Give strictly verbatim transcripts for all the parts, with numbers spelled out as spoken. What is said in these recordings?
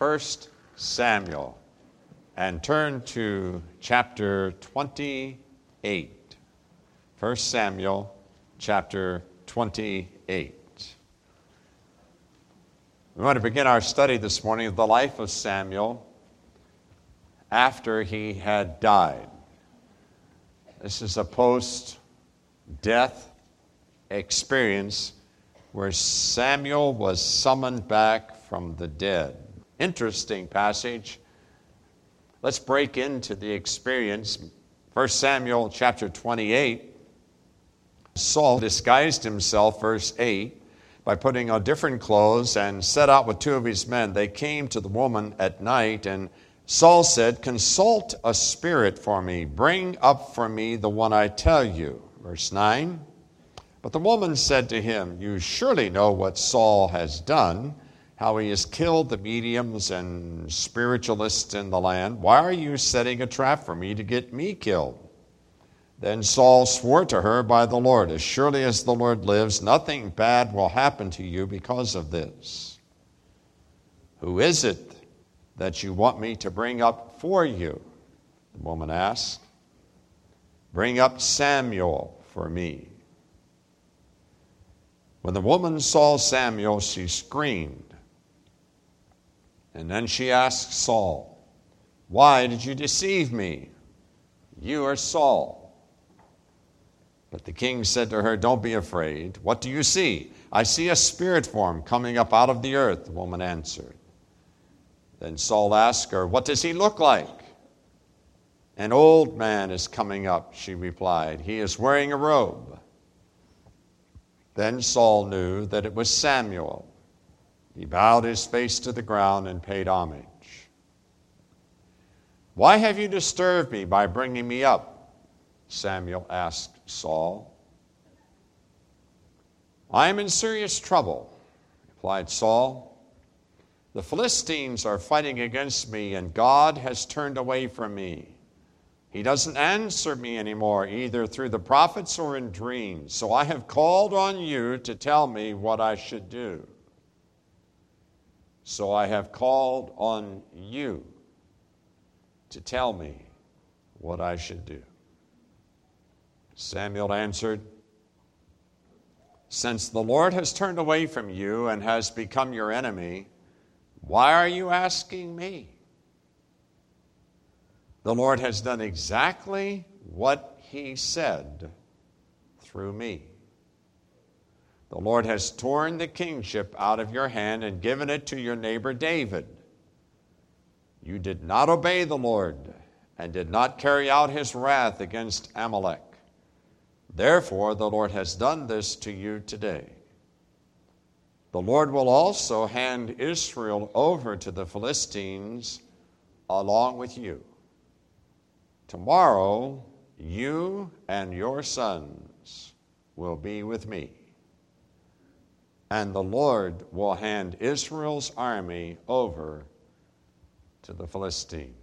First Samuel and turn to chapter twenty-eight. First Samuel chapter twenty-eight. We want to begin our study this morning of the life of Samuel after he had died. This is a post-death experience where Samuel was summoned back from the dead. Interesting passage. Let's break into the experience. First Samuel chapter twenty-eight. Saul disguised himself, verse eight, by putting on different clothes and set out with two of his men. They came to the woman at night, and Saul said, "Consult a spirit for me. Bring up for me the one I tell you." Verse nine. But the woman said to him, "You surely know what Saul has done, how he has killed the mediums and spiritualists in the land. Why are you setting a trap for me to get me killed?" Then Saul swore to her by the Lord, "As surely as the Lord lives, nothing bad will happen to you because of this. Who is it that you want me to bring up for you?" The woman asked. "Bring up Samuel for me." When the woman saw Samuel, she screamed. And then she asked Saul, "Why did you deceive me? You are Saul." But the king said to her, "Don't be afraid. What do you see?" "I see a spirit form coming up out of the earth," the woman answered. Then Saul asked her, "What does he look like?" "An old man is coming up," she replied. "He is wearing a robe." Then Saul knew that it was Samuel. He bowed his face to the ground and paid homage. "Why have you disturbed me by bringing me up?" Samuel asked Saul. "I am in serious trouble," replied Saul. "The Philistines are fighting against me, and God has turned away from me. He doesn't answer me anymore, either through the prophets or in dreams. So I have called on you to tell me what I should do." So I have called on you to tell me what I should do. Samuel answered, "Since the Lord has turned away from you and has become your enemy, why are you asking me? The Lord has done exactly what he said through me. The Lord has torn the kingship out of your hand and given it to your neighbor David. You did not obey the Lord and did not carry out his wrath against Amalek. Therefore, the Lord has done this to you today. The Lord will also hand Israel over to the Philistines along with you. Tomorrow, you and your sons will be with me, and the Lord will hand Israel's army over to the Philistines."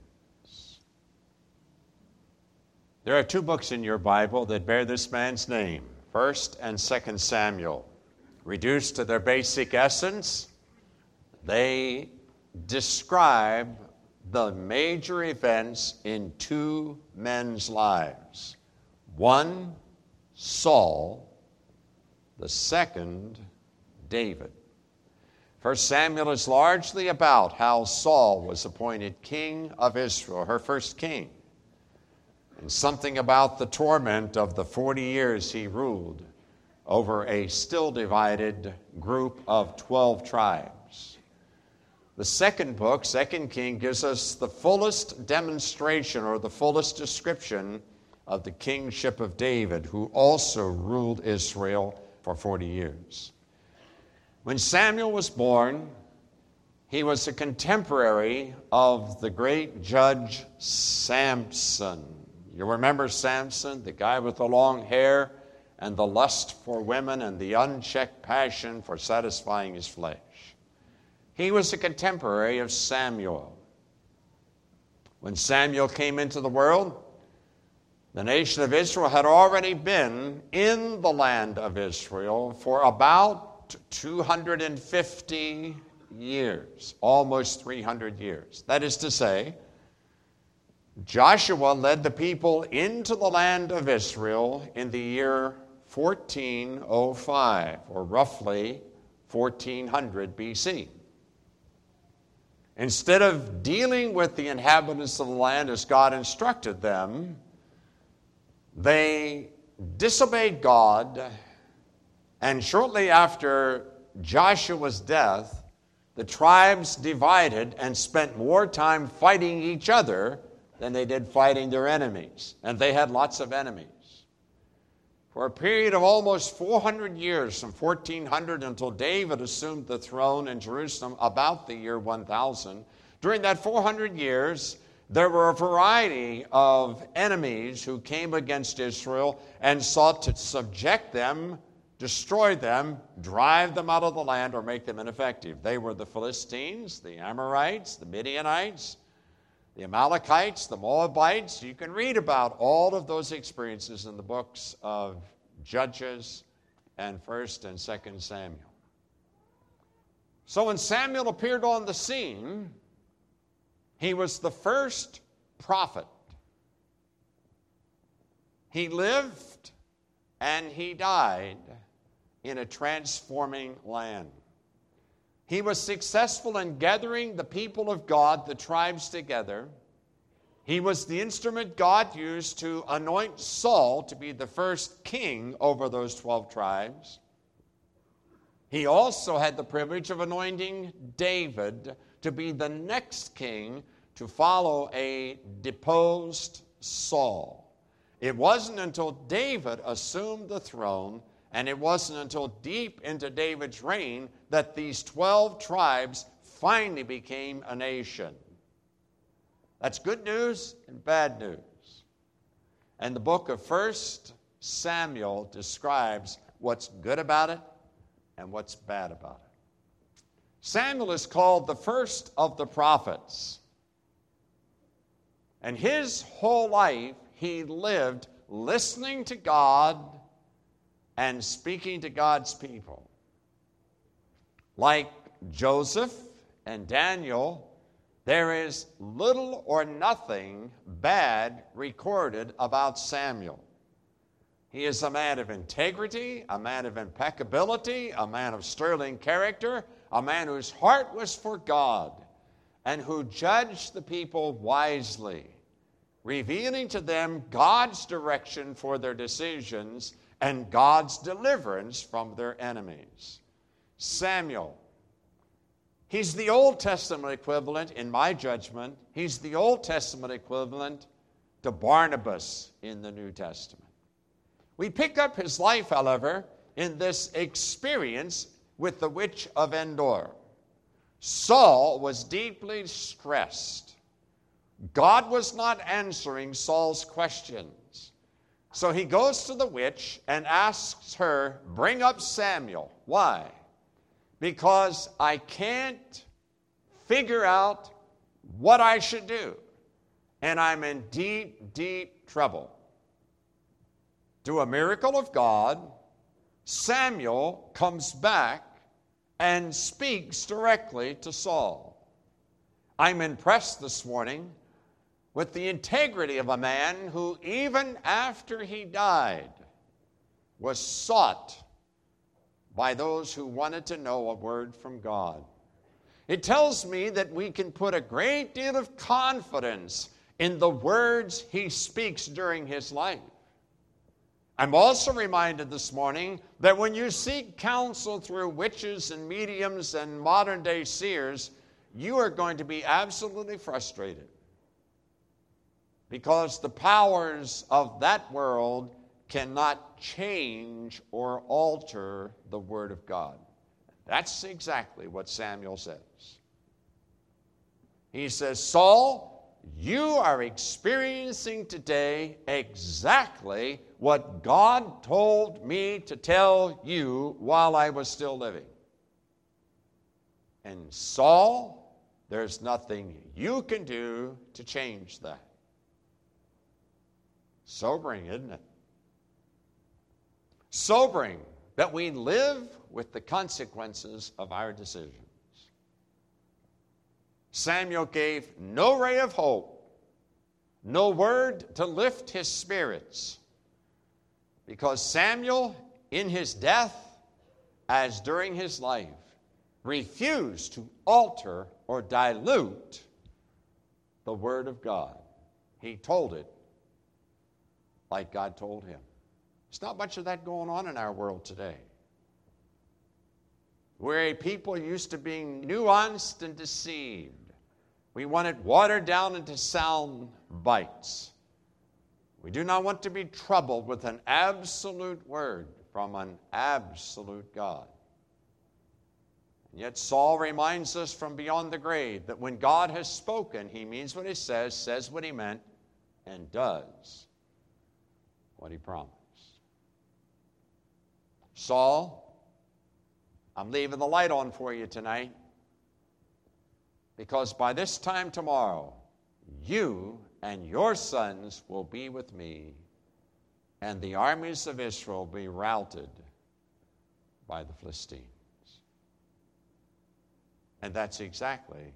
There are two books in your Bible that bear this man's name, First and Second Samuel. Reduced to their basic essence, they describe the major events in two men's lives. One, Saul. The second, David. First Samuel is largely about how Saul was appointed king of Israel, her first king, and something about the torment of the forty years he ruled over a still divided group of twelve tribes. The second book, Second King, gives us the fullest demonstration or the fullest description of the kingship of David, who also ruled Israel for forty years. When Samuel was born, he was a contemporary of the great judge Samson. You remember Samson, the guy with the long hair and the lust for women and the unchecked passion for satisfying his flesh. He was a contemporary of Samuel. When Samuel came into the world, the nation of Israel had already been in the land of Israel for about two hundred fifty years, almost three hundred years. That is to say, Joshua led the people into the land of Israel in the year fourteen oh five, or roughly fourteen hundred B C. Instead of dealing with the inhabitants of the land as God instructed them, they disobeyed God, and shortly after Joshua's death, the tribes divided and spent more time fighting each other than they did fighting their enemies. And they had lots of enemies. For a period of almost four hundred years, from fourteen hundred until David assumed the throne in Jerusalem about the year one thousand, during that four hundred years, there were a variety of enemies who came against Israel and sought to subject them, destroy them, drive them out of the land, or make them ineffective. They were the Philistines, the Amorites, the Midianites, the Amalekites, the Moabites. You can read about all of those experiences in the books of Judges and First and Second Samuel. So when Samuel appeared on the scene, he was the first prophet. He lived and he died in a transforming land. He was successful in gathering the people of God, the tribes, together. He was the instrument God used to anoint Saul to be the first king over those twelve tribes. He also had the privilege of anointing David to be the next king to follow a deposed Saul. It wasn't until David assumed the throne, and it wasn't until deep into David's reign that these twelve tribes finally became a nation. That's good news and bad news. And the book of First Samuel describes what's good about it and what's bad about it. Samuel is called the first of the prophets. And his whole life he lived listening to God and speaking to God's people. Like Joseph and Daniel, there is little or nothing bad recorded about Samuel. He is a man of integrity, a man of impeccability, a man of sterling character, a man whose heart was for God, and who judged the people wisely, revealing to them God's direction for their decisions and God's deliverance from their enemies. Samuel, he's the Old Testament equivalent, in my judgment, he's the Old Testament equivalent to Barnabas in the New Testament. We pick up his life, however, in this experience with the witch of Endor. Saul was deeply stressed. God was not answering Saul's questions. So he goes to the witch and asks her, bring up Samuel. Why? Because I can't figure out what I should do, and I'm in deep, deep trouble. Through a miracle of God, Samuel comes back and speaks directly to Saul. I'm impressed this morning with the integrity of a man who, even after he died, was sought by those who wanted to know a word from God. It tells me that we can put a great deal of confidence in the words he speaks during his life. I'm also reminded this morning that when you seek counsel through witches and mediums and modern-day seers, you are going to be absolutely frustrated, because the powers of that world cannot change or alter the Word of God. That's exactly what Samuel says. He says, Saul, you are experiencing today exactly what God told me to tell you while I was still living. And Saul, there's nothing you can do to change that. Sobering, isn't it? Sobering that we live with the consequences of our decisions. Samuel gave no ray of hope, no word to lift his spirits, because Samuel, in his death, as during his life, refused to alter or dilute the Word of God. He told it like God told him. There's not much of that going on in our world today. We're a people used to being nuanced and deceived. We want it watered down into sound bites. We do not want to be troubled with an absolute word from an absolute God. And yet Saul reminds us from beyond the grave that when God has spoken, he means what he says, says what he meant, and does what he promised. Saul, I'm leaving the light on for you tonight, because by this time tomorrow, you and your sons will be with me, and the armies of Israel will be routed by the Philistines. And that's exactly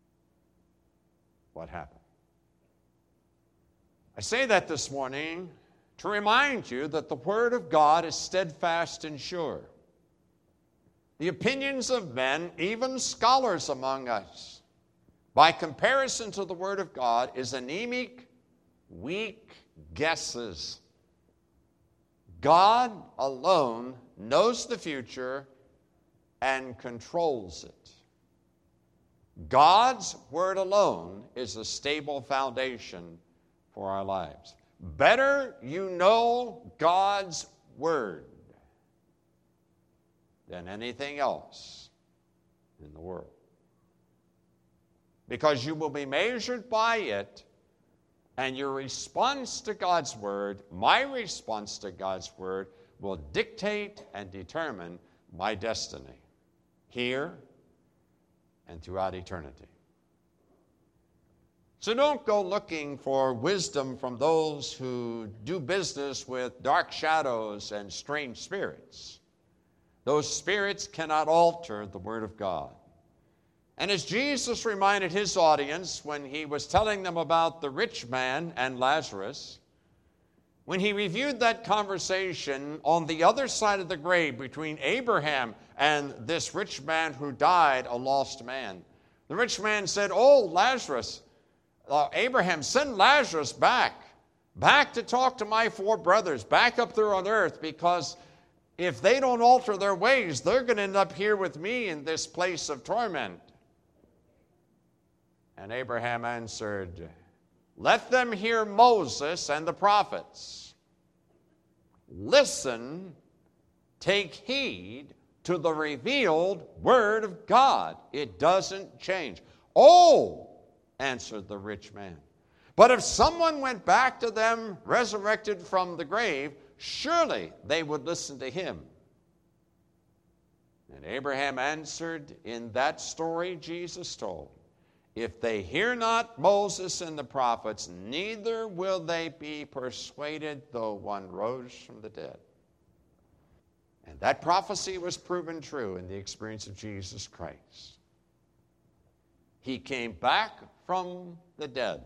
what happened. I say that this morning to remind you that the Word of God is steadfast and sure. The opinions of men, even scholars among us, by comparison to the Word of God, is anemic, weak guesses. God alone knows the future and controls it. God's Word alone is a stable foundation for our lives. Better you know God's Word than anything else in the world, because you will be measured by it, and your response to God's Word, my response to God's Word, will dictate and determine my destiny here and throughout eternity. So don't go looking for wisdom from those who do business with dark shadows and strange spirits. Those spirits cannot alter the Word of God. And as Jesus reminded his audience when he was telling them about the rich man and Lazarus, when he reviewed that conversation on the other side of the grave between Abraham and this rich man who died, a lost man, the rich man said, "Oh, Lazarus, uh, Abraham, send Lazarus back, back to talk to my four brothers, back up there on earth, because if they don't alter their ways, they're going to end up here with me in this place of torment." And Abraham answered, "Let them hear Moses and the prophets. Listen, take heed to the revealed Word of God. It doesn't change." "Oh," answered the rich man, "but if someone went back to them resurrected from the grave, surely they would listen to him." And Abraham answered in that story Jesus told, "If they hear not Moses and the prophets, neither will they be persuaded though one rose from the dead." And that prophecy was proven true in the experience of Jesus Christ. He came back from the dead.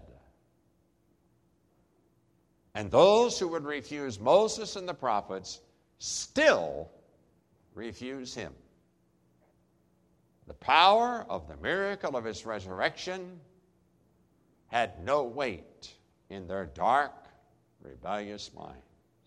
And those who would refuse Moses and the prophets still refuse him. The power of the miracle of his resurrection had no weight in their dark, rebellious minds.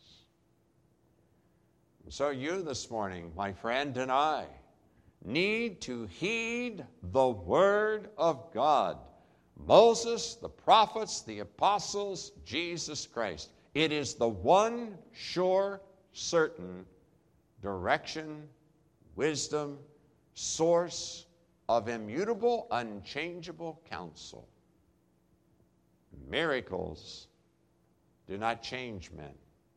And so you this morning, my friend, and I need to heed the Word of God. Moses, the prophets, the apostles, Jesus Christ. It is the one sure, certain direction, wisdom, source of immutable, unchangeable counsel. Miracles do not change men.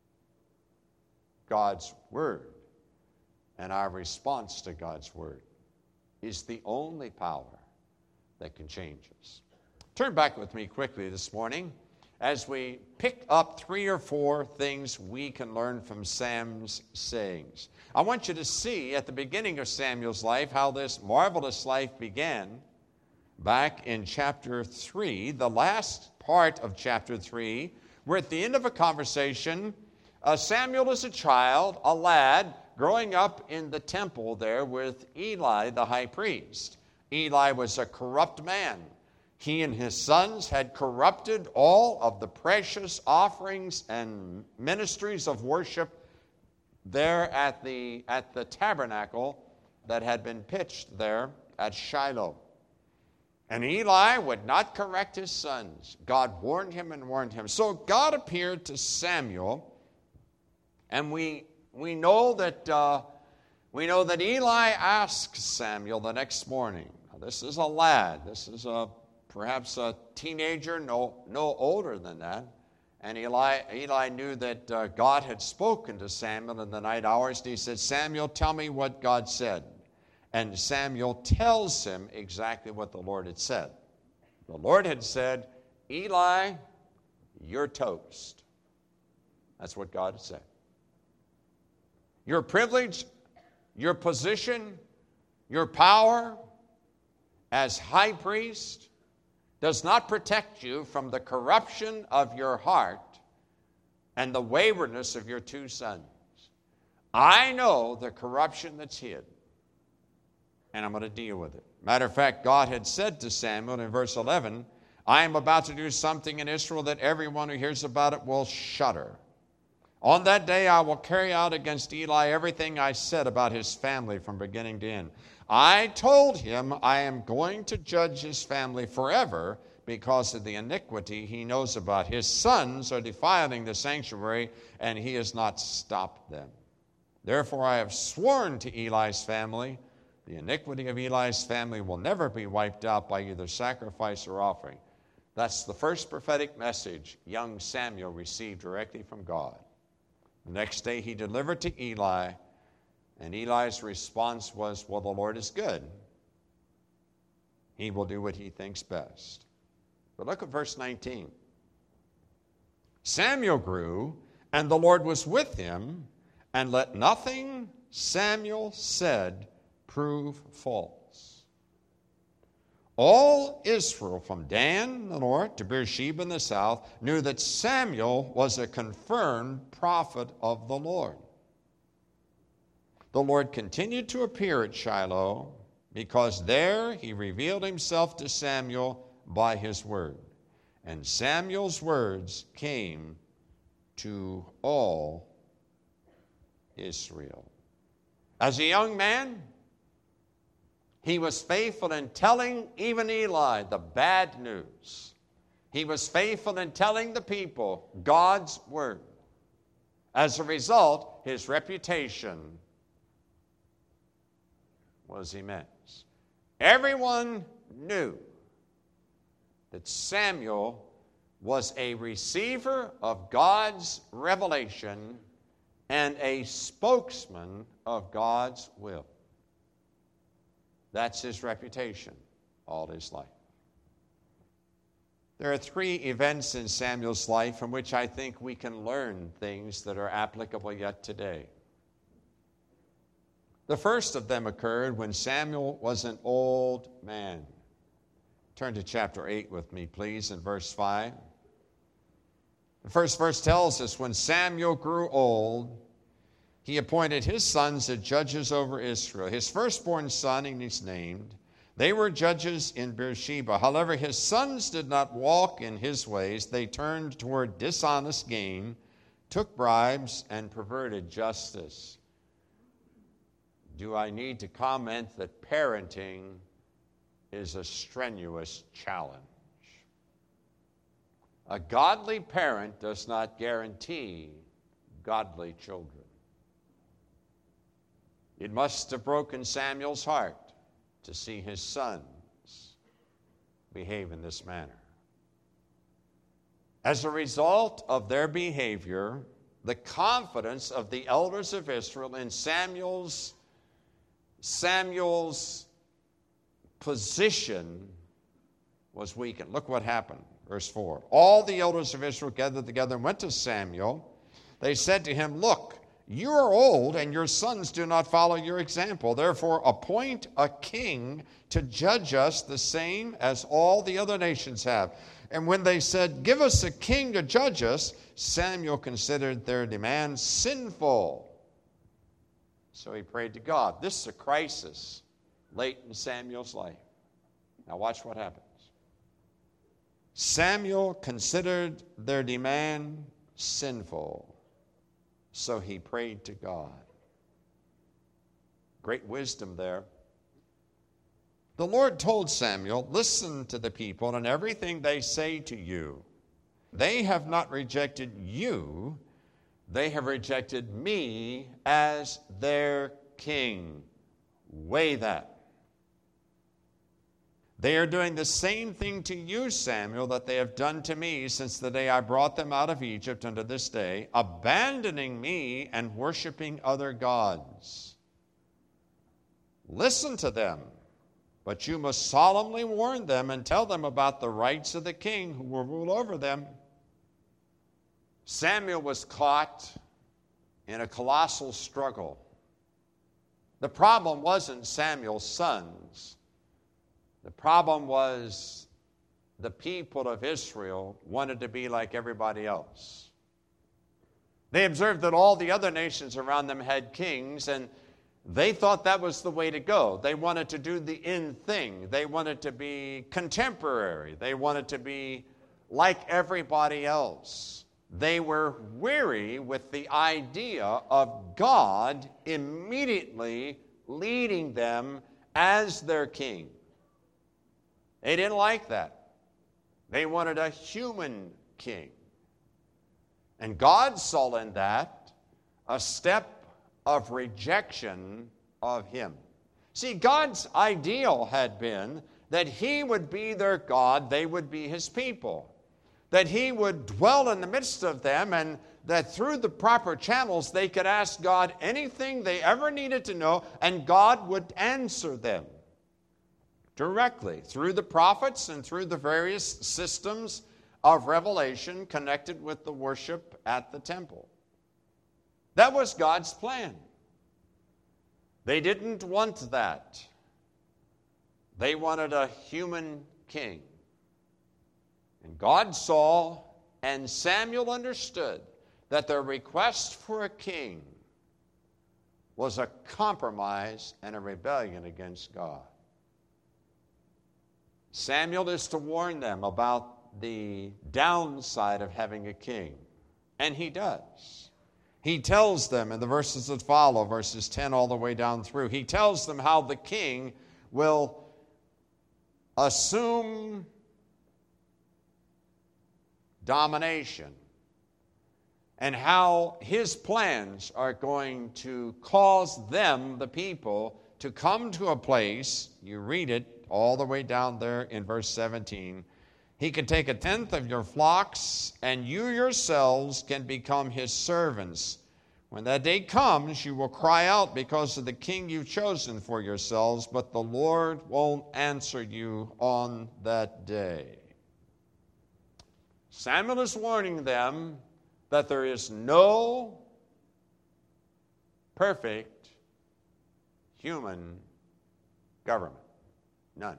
God's Word and our response to God's Word is the only power that can change us. Turn back with me quickly this morning as we pick up three or four things we can learn from Sam's sayings. I want you to see at the beginning of Samuel's life how this marvelous life began, back in chapter three, the last part of chapter three. We're at the end of a conversation. Uh, Samuel is a child, a lad, growing up in the temple there with Eli, the high priest. Eli was a corrupt man. He and his sons had corrupted all of the precious offerings and ministries of worship there at the, at the tabernacle that had been pitched there at Shiloh. And Eli would not correct his sons. God warned him and warned him. So God appeared to Samuel, and we we know that uh, we know that Eli asked Samuel the next morning. Now, this is a lad. This is a perhaps a teenager, no no older than that. And Eli Eli knew that uh, God had spoken to Samuel in the night hours. And he said, "Samuel, tell me what God said." And Samuel tells him exactly what the Lord had said. The Lord had said, "Eli, you're toast." That's what God had said. Your privilege, your position, your power as high priest does not protect you from the corruption of your heart and the waywardness of your two sons. I know the corruption that's hid, and I'm going to deal with it. Matter of fact, God had said to Samuel in verse eleven, "I am about to do something in Israel that everyone who hears about it will shudder. On that day I will carry out against Eli everything I said about his family from beginning to end. I told him I am going to judge his family forever because of the iniquity he knows about. His sons are defiling the sanctuary, and he has not stopped them. Therefore I have sworn to Eli's family, the iniquity of Eli's family will never be wiped out by either sacrifice or offering." That's the first prophetic message young Samuel received directly from God. The next day he delivered to Eli, and Eli's response was, "Well, the Lord is good. He will do what he thinks best." But look at verse nineteen. "Samuel grew, and the Lord was with him, and let nothing Samuel said prove false. All Israel from Dan in the north to Beersheba in the south knew that Samuel was a confirmed prophet of the Lord. The Lord continued to appear at Shiloh because there he revealed himself to Samuel by his word. And Samuel's words came to all Israel." As a young man, he was faithful in telling even Eli the bad news. He was faithful in telling the people God's word. As a result, his reputation was immense. Everyone knew that Samuel was a receiver of God's revelation and a spokesman of God's will. That's his reputation all his life. There are three events in Samuel's life from which I think we can learn things that are applicable yet today. The first of them occurred when Samuel was an old man. Turn to chapter eight with me, please, in verse five. The first verse tells us, "When Samuel grew old, he appointed his sons as judges over Israel. His firstborn son, and he's named, they were judges in Beersheba. However, his sons did not walk in his ways. They turned toward dishonest gain, took bribes, and perverted justice." Do I need to comment that parenting is a strenuous challenge? A godly parent does not guarantee godly children. It must have broken Samuel's heart to see his sons behave in this manner. As a result of their behavior, the confidence of the elders of Israel in Samuel's, Samuel's position was weakened. Look what happened. Verse four. "All the elders of Israel gathered together and went to Samuel. They said to him, 'Look, You are old, and your sons do not follow your example. Therefore, appoint a king to judge us the same as all the other nations have. And when they said, give us a king to judge us, Samuel considered their demand sinful. So he prayed to God. This is a crisis late in Samuel's life. Now watch what happens. Samuel considered their demand sinful. So he prayed to God. Great wisdom there. The Lord told Samuel, listen to the people and everything they say to you. They have not rejected you, they have rejected me as their king. Weigh that. They are doing the same thing to you, Samuel, that they have done to me since the day I brought them out of Egypt unto this day, abandoning me and worshiping other gods. Listen to them, but you must solemnly warn them and tell them about the rights of the king who will rule over them. Samuel was caught in a colossal struggle. The problem wasn't Samuel's sons. The problem was the people of Israel wanted to be like everybody else. They observed that all the other nations around them had kings, and they thought that was the way to go. They wanted to do the in thing. They wanted to be contemporary. They wanted to be like everybody else. They were weary with the idea of God immediately leading them as their king. They didn't like that. They wanted a human king. And God saw in that a step of rejection of him. See, God's ideal had been that he would be their God, they would be his people. That he would dwell in the midst of them, and that through the proper channels they could ask God anything they ever needed to know, and God would answer them directly through the prophets and through the various systems of revelation connected with the worship at the temple. That was God's plan. They didn't want that. They wanted a human king. And God saw, and Samuel understood, that their request for a king was a compromise and a rebellion against God. Samuel is to warn them about the downside of having a king. And he does. He tells them in the verses that follow, verses ten all the way down through, he tells them how the king will assume domination and how his plans are going to cause them, the people, to come to a place, you read it all the way down there in verse seventeen, he can take a tenth of your flocks, and you yourselves can become his servants. When that day comes, you will cry out because of the king you've chosen for yourselves, but the Lord won't answer you on that day. Samuel is warning them that there is no perfect human government. None.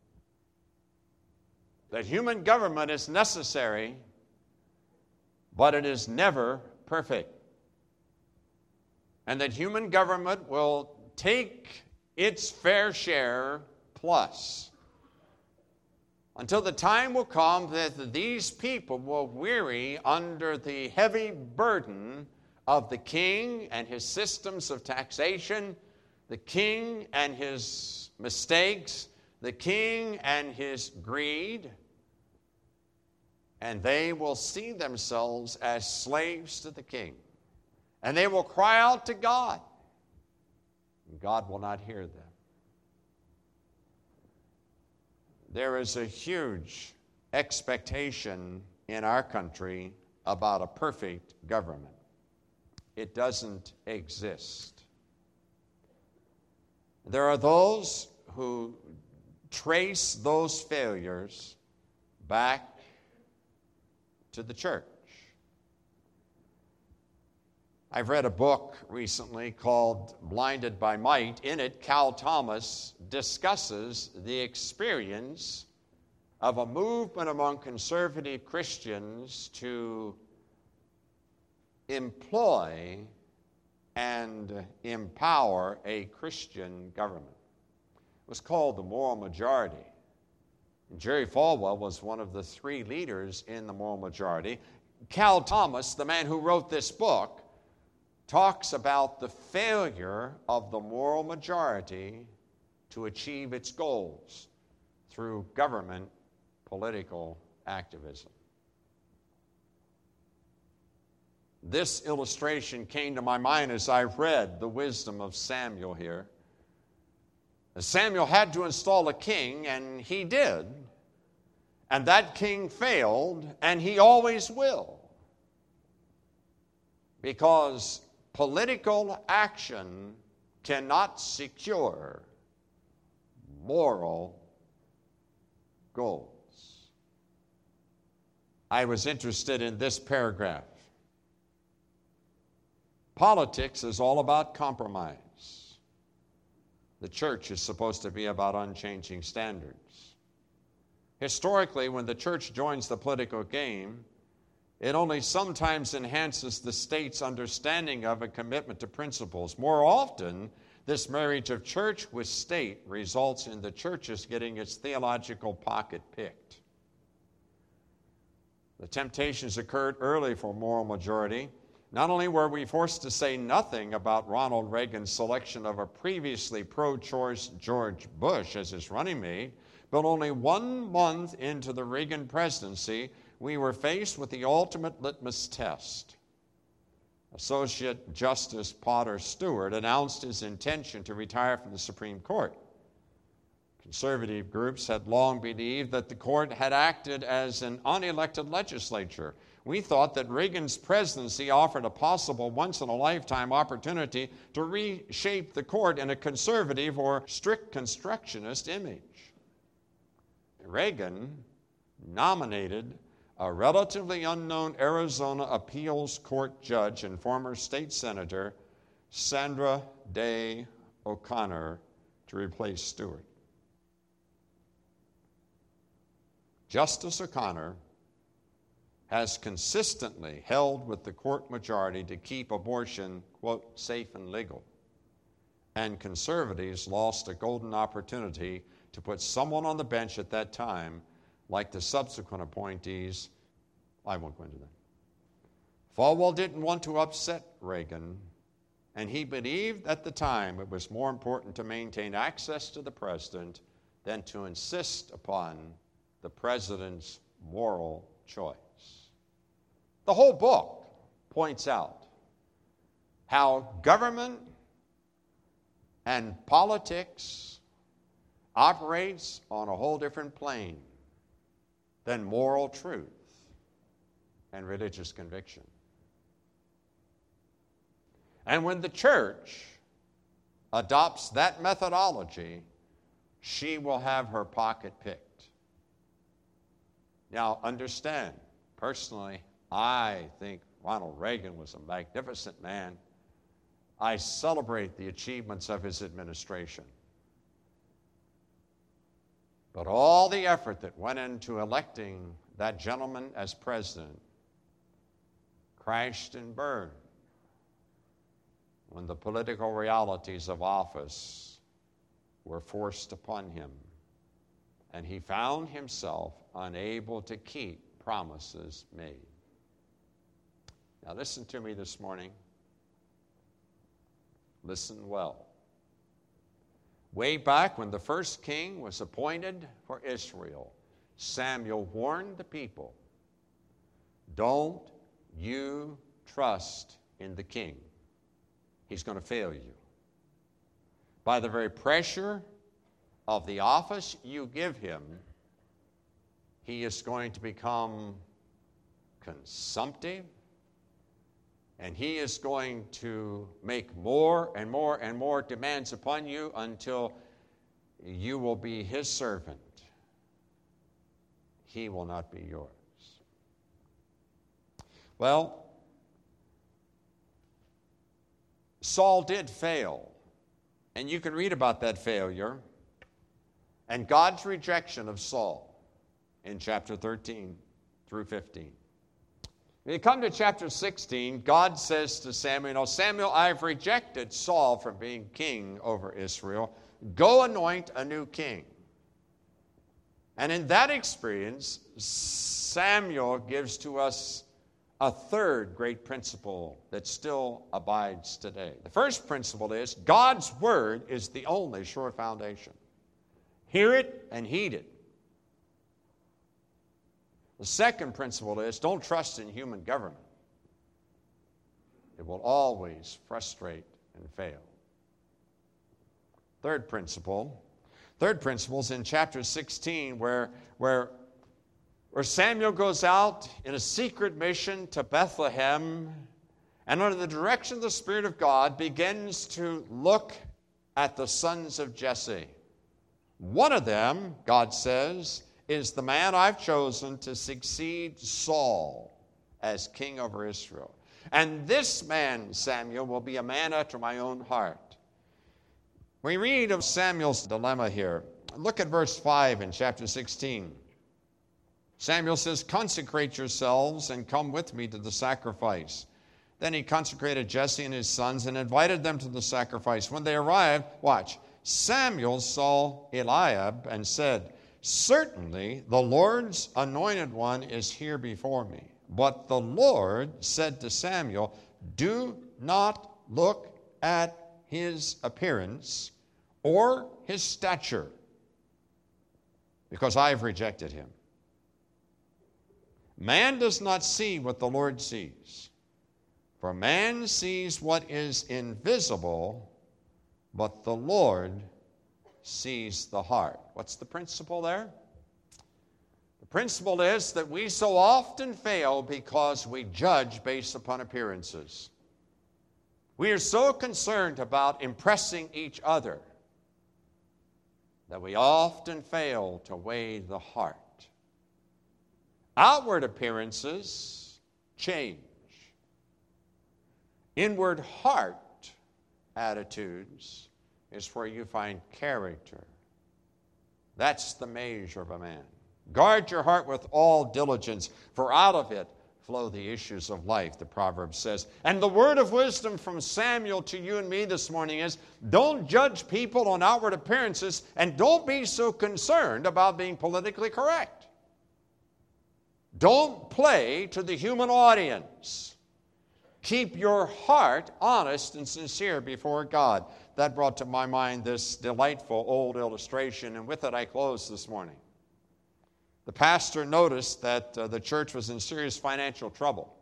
That human government is necessary, but it is never perfect. And that human government will take its fair share plus, until the time will come that these people will weary under the heavy burden of the king and his systems of taxation, the king and his mistakes, the king and his greed, and they will see themselves as slaves to the king. And they will cry out to God, and God will not hear them. There is a huge expectation in our country about a perfect government. It doesn't exist. There are those who trace those failures back to the church. I've read a book recently called Blinded by Might. In it, Cal Thomas discusses the experience of a movement among conservative Christians to employ and empower a Christian government. It was called the moral majority. And Jerry Falwell was one of the three leaders in the moral majority. Cal Thomas, the man who wrote this book, talks about the failure of the moral majority to achieve its goals through government political activism. This illustration came to my mind as I read the wisdom of Samuel here. Samuel had to install a king, and he did. And that king failed, and he always will. Because political action cannot secure moral goals. I was interested in this paragraph. Politics is all about compromise. The church is supposed to be about unchanging standards. Historically, when the church joins the political game, it only sometimes enhances the state's understanding of and commitment to principles. More often, this marriage of church with state results in the churches getting its theological pocket picked. The temptations occurred early for moral majority. Not only were we forced to say nothing about Ronald Reagan's selection of a previously pro-choice George Bush as his running mate, but only one month into the Reagan presidency, we were faced with the ultimate litmus test. Associate Justice Potter Stewart announced his intention to retire from the Supreme Court. Conservative groups had long believed that the court had acted as an unelected legislature. We thought that Reagan's presidency offered a possible once-in-a-lifetime opportunity to reshape the court in a conservative or strict constructionist image. Reagan nominated a relatively unknown Arizona appeals court judge and former state senator, Sandra Day O'Connor, to replace Stewart. Justice O'Connor has consistently held with the court majority to keep abortion, quote, safe and legal. And conservatives lost a golden opportunity to put someone on the bench at that time, like the subsequent appointees. I won't go into that. Falwell didn't want to upset Reagan, and he believed at the time it was more important to maintain access to the president than to insist upon the president's moral choice. The whole book points out how government and politics operates on a whole different plane than moral truth and religious conviction. And when the church adopts that methodology, she will have her pocket picked. Now, understand, personally, I think Ronald Reagan was a magnificent man. I celebrate the achievements of his administration. But all the effort that went into electing that gentleman as president crashed and burned when the political realities of office were forced upon him, and he found himself unable to keep promises made. Now listen to me this morning. Listen well. Way back when the first king was appointed for Israel, Samuel warned the people, don't you trust in the king. He's going to fail you. By the very pressure of the office you give him, he is going to become consumptive, and he is going to make more and more and more demands upon you until you will be his servant. He will not be yours. Well, Saul did fail. And you can read about that failure and God's rejection of Saul in chapter thirteen through fifteen. When you come to chapter sixteen, God says to Samuel, "Now, Samuel, I've rejected Saul from being king over Israel. Go anoint a new king." And in that experience, Samuel gives to us a third great principle that still abides today. The first principle is God's word is the only sure foundation. Hear it and heed it. The second principle is don't trust in human government. It will always frustrate and fail. Third principle. Third principle is in chapter sixteen where, where, where Samuel goes out in a secret mission to Bethlehem and under the direction of the Spirit of God begins to look at the sons of Jesse. One of them, God says, is the man I've chosen to succeed Saul as king over Israel. And this man, Samuel, will be a man after my own heart. We read of Samuel's dilemma here. Look at verse five in chapter sixteen. Samuel says, "Consecrate yourselves and come with me to the sacrifice." Then he consecrated Jesse and his sons and invited them to the sacrifice. When they arrived, watch, Samuel saw Eliab and said, "Certainly the Lord's anointed one is here before me." But the Lord said to Samuel, "Do not look at his appearance or his stature, because I have rejected him." Man does not see what the Lord sees, for man sees what is invisible, but the Lord sees the heart. What's the principle there? The principle is that we so often fail because we judge based upon appearances. We are so concerned about impressing each other that we often fail to weigh the heart. Outward appearances change. Inward heart attitudes is where you find character. That's the measure of a man. Guard your heart with all diligence, for out of it flow the issues of life, the proverb says. And the word of wisdom from Samuel to you and me this morning is, don't judge people on outward appearances, and don't be so concerned about being politically correct. Don't play to the human audience. Keep your heart honest and sincere before God. That brought to my mind this delightful old illustration, and with it I close this morning. The pastor noticed that uh, the church was in serious financial trouble.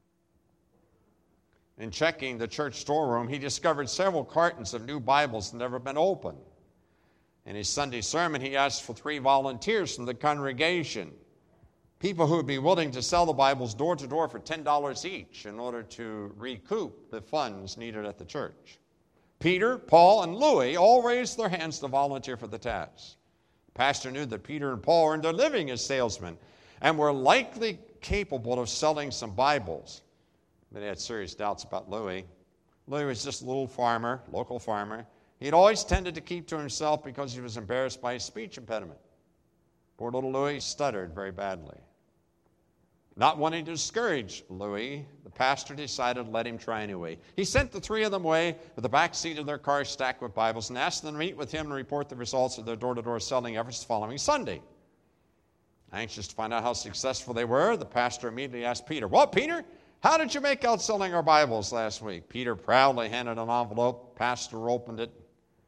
In checking the church storeroom, he discovered several cartons of new Bibles that had never been opened. In his Sunday sermon, he asked for three volunteers from the congregation, people who would be willing to sell the Bibles door to door for ten dollars each in order to recoup the funds needed at the church. Peter, Paul, and Louis all raised their hands to volunteer for the task. The pastor knew that Peter and Paul earned their living as salesmen and were likely capable of selling some Bibles. But he had serious doubts about Louis. Louis was just a little farmer, local farmer. He'd always tended to keep to himself because he was embarrassed by his speech impediment. Poor little Louis stuttered very badly. Not wanting to discourage Louis, the pastor decided to let him try anyway. He sent the three of them away with the back seat of their car stacked with Bibles and asked them to meet with him and report the results of their door-to-door selling efforts the following Sunday. Anxious to find out how successful they were, the pastor immediately asked Peter, "Well, Peter, how did you make out selling our Bibles last week?" Peter proudly handed an envelope. Pastor opened it.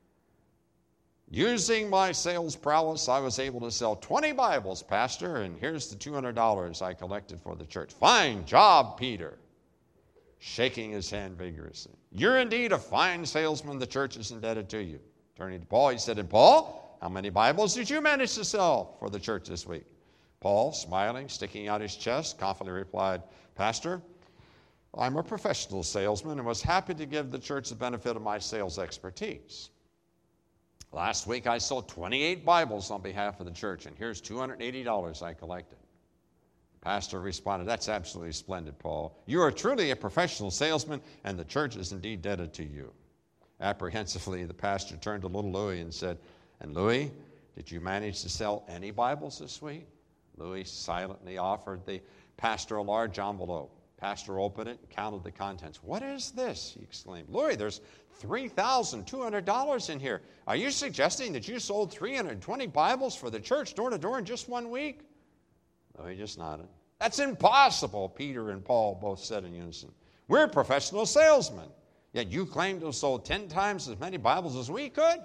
"Using my sales prowess, I was able to sell twenty Bibles, Pastor, and here's the two hundred dollars I collected for the church." "Fine job, Peter," shaking his hand vigorously. "You're indeed a fine salesman. The church is indebted to you." Turning to Paul, he said, "And Paul, how many Bibles did you manage to sell for the church this week?" Paul, smiling, sticking out his chest, confidently replied, "Pastor, I'm a professional salesman and was happy to give the church the benefit of my sales expertise. Last week I sold twenty-eight Bibles on behalf of the church, and here's two hundred eighty dollars I collected." Pastor responded, "That's absolutely splendid, Paul. You are truly a professional salesman, and the church is indeed indebted to you." Apprehensively, the pastor turned to little Louis and said, "And Louis, did you manage to sell any Bibles this week?" Louis silently offered the pastor a large envelope. Pastor opened it and counted the contents. "What is this?" he exclaimed. "Louis, there's three thousand two hundred dollars in here. Are you suggesting that you sold three hundred twenty Bibles for the church door to door in just one week?" Louis just nodded. "That's impossible," Peter and Paul both said in unison. "We're professional salesmen, yet you claim to have sold ten times as many Bibles as we could?"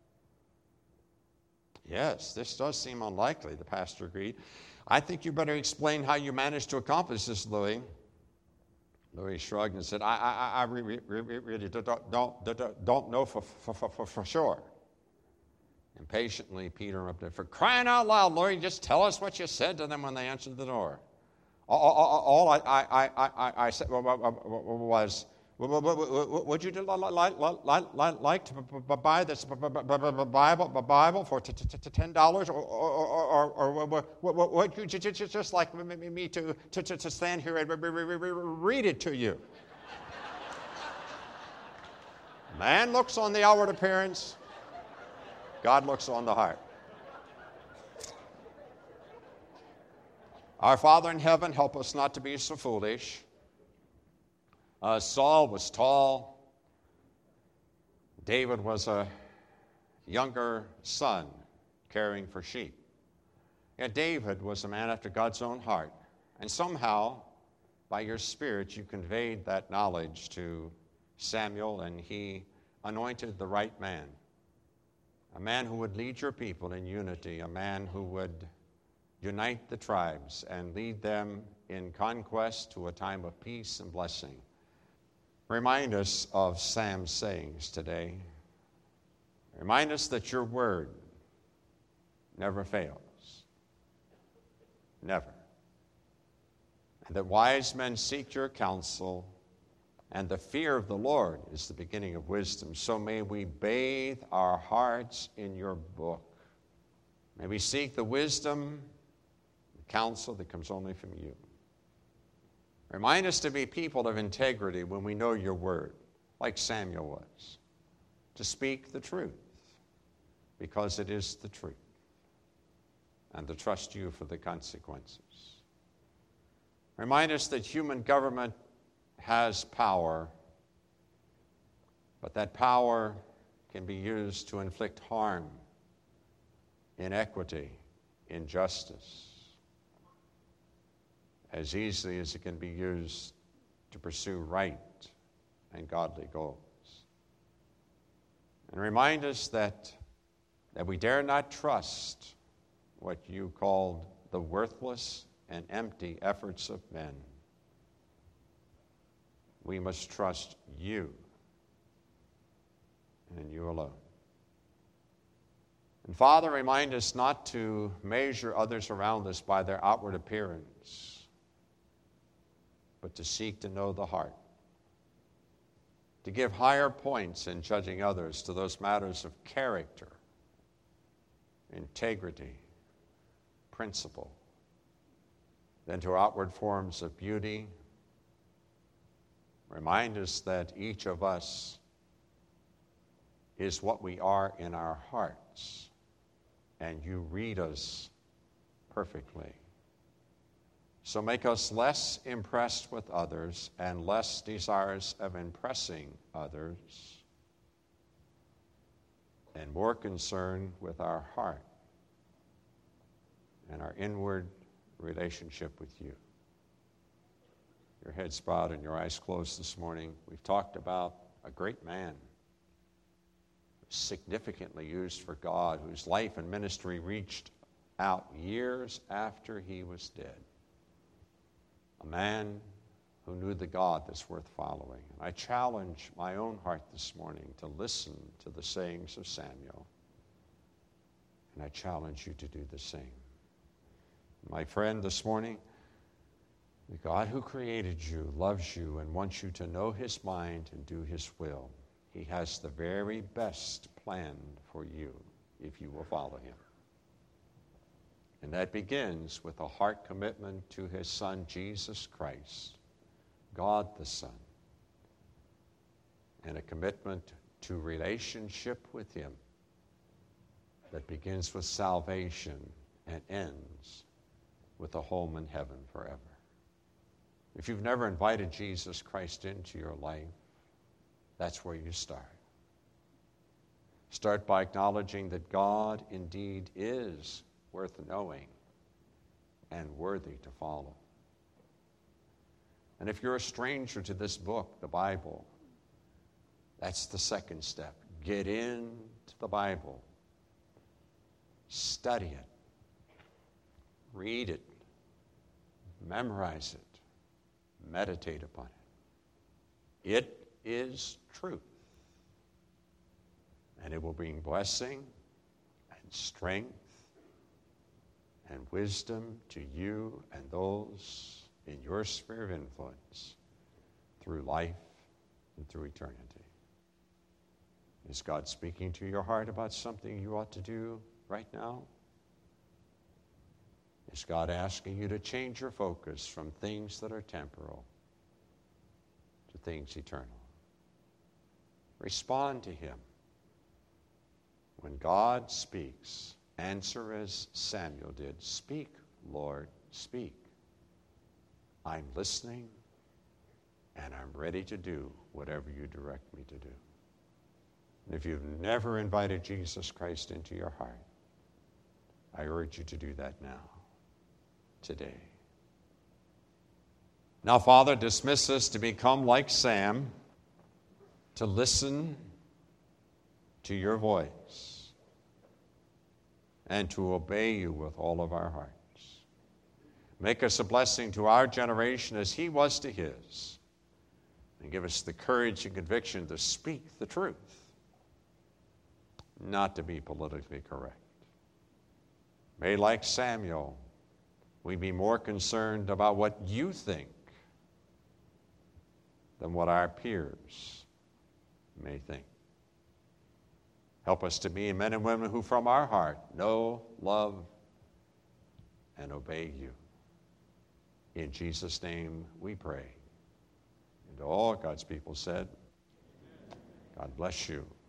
"Yes, this does seem unlikely," the pastor agreed. "I think you better explain how you managed to accomplish this, Louis." Louis shrugged and said, I, I, I really, really don't, don't, don't, don't know for, for, for, for sure. Impatiently, Peter interrupted, "For crying out loud, Louis, just tell us what you said to them when they answered the door." All, all, all I, I, I, I, I said was, "Would you like, like, like to buy this Bible, Bible for ten dollars, or, or, or, or would you just like me to, to, to stand here and read it to you?" Man looks on the outward appearance, God looks on the heart. Our Father in heaven, help us not to be so foolish. Uh, Saul was tall. David was a younger son caring for sheep. Yet David was a man after God's own heart. And somehow, by your Spirit, you conveyed that knowledge to Samuel, and he anointed the right man. A man who would lead your people in unity, a man who would unite the tribes and lead them in conquest to a time of peace and blessing. Remind us of Sam's sayings today. Remind us that your word never fails. Never. And that wise men seek your counsel, and the fear of the Lord is the beginning of wisdom. So may we bathe our hearts in your book. May we seek the wisdom, the counsel that comes only from you. Remind us to be people of integrity when we know your word, like Samuel was, to speak the truth, because it is the truth, and to trust you for the consequences. Remind us that human government has power, but that power can be used to inflict harm, inequity, injustice, as easily as it can be used to pursue right and godly goals. And remind us that, that we dare not trust what you called the worthless and empty efforts of men. We must trust you and you alone. And Father, remind us not to measure others around us by their outward appearance, but to seek to know the heart, to give higher points in judging others to those matters of character, integrity, principle, than to outward forms of beauty. Remind us that each of us is what we are in our hearts, and you read us perfectly. So make us less impressed with others and less desirous of impressing others, and more concerned with our heart and our inward relationship with you. Your heads bowed and your eyes closed this morning. We've talked about a great man, significantly used for God, whose life and ministry reached out years after he was dead. A man who knew the God that's worth following. And I challenge my own heart this morning to listen to the sayings of Samuel. And I challenge you to do the same. My friend, this morning, the God who created you loves you and wants you to know his mind and do his will. He has the very best planned for you if you will follow him. And that begins with a heart commitment to his Son, Jesus Christ, God the Son, and a commitment to relationship with him that begins with salvation and ends with a home in heaven forever. If you've never invited Jesus Christ into your life, that's where you start. Start by acknowledging that God indeed is worth knowing and worthy to follow. And if you're a stranger to this book, the Bible, that's the second step. Get into the Bible. Study it. Read it. Memorize it. Meditate upon it. It is truth. And it will bring blessing and strength and wisdom to you and those in your sphere of influence through life and through eternity. Is God speaking to your heart about something you ought to do right now? Is God asking you to change your focus from things that are temporal to things eternal? Respond to him. When God speaks, answer as Samuel did. Speak, Lord, speak. I'm listening, and I'm ready to do whatever you direct me to do. And if you've never invited Jesus Christ into your heart, I urge you to do that now, today. Now, Father, dismiss us to become like Sam, to listen to your voice and to obey you with all of our hearts. Make us a blessing to our generation as he was to his, and give us the courage and conviction to speak the truth, not to be politically correct. May, like Samuel, we be more concerned about what you think than what our peers may think. Help us to be men and women who from our heart know, love, and obey you. In Jesus' name we pray. And all God's people said, God bless you.